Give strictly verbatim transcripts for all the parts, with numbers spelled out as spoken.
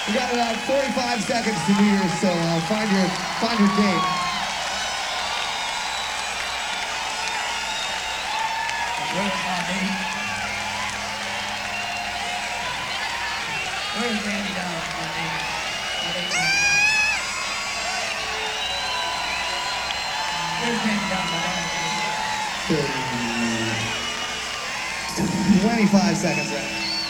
We got about forty-five seconds to do yours, so uh, find your find your date. Where's my baby? Where's Randy Dunn, my baby? My baby Randy Dunn. Where's Randy Dunn, my baby? twenty-five seconds left.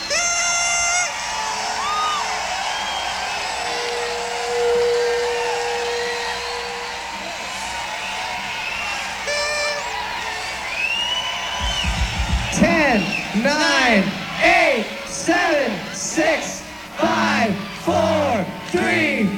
ten, nine, eight, seven, six, five, four, three,